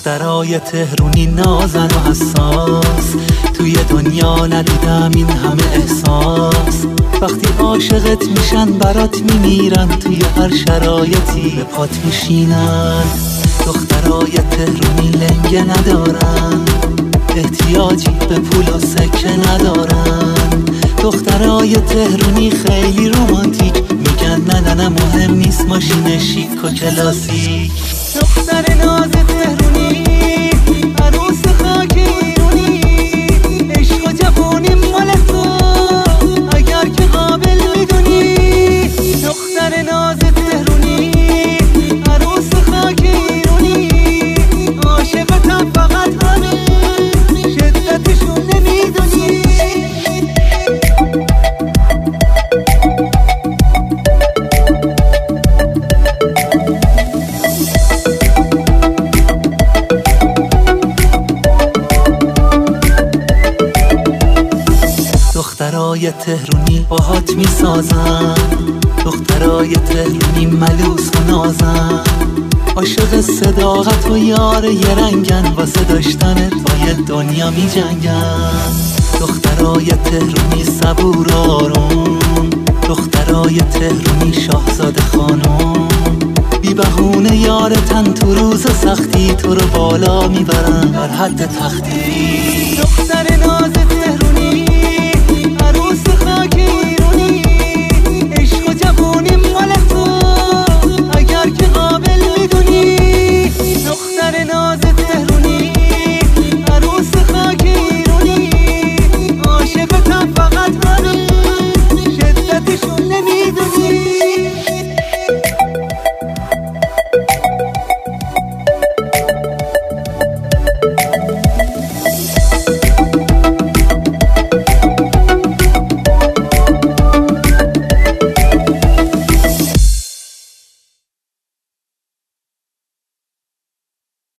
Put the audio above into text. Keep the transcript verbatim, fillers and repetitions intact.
دخترای تهرونی نازن و حساس، توی دنیا ندیدم این همه احساس. وقتی عاشقت میشن برات میمیرن، توی هر شرایطی به پات میشینن. دخترای تهرونی لنگه ندارن، احتیاجی به پول و سکه ندارن. دخترای تهرونی خیلی رومانتیک، میگن نه نه نه مهم نیست ماشین شیک و کلاسیک. دختر ناز تهرونی عروس خاک ایرونی، عشق و جوونی مال تو اگر که قابل میدونی. دختر ناز تهرونی عروس خاک ایرونی، عاشقتم فقط همه شدتشون نمیدونی. دخترای تهرونی باهات میسازن، دخترای تهرونی ملوس و نازن. عاشق صداقت و یار یه رنگن، واسه داشتنت با یه دنیا می جنگن. دخترای تهرونی صبور و آروم، دخترای تهرونی شاهزاده خانم. بی بهونه یارتن تو روز سختی، تو رو بالا میبرن بر حد تختی. دختر ناز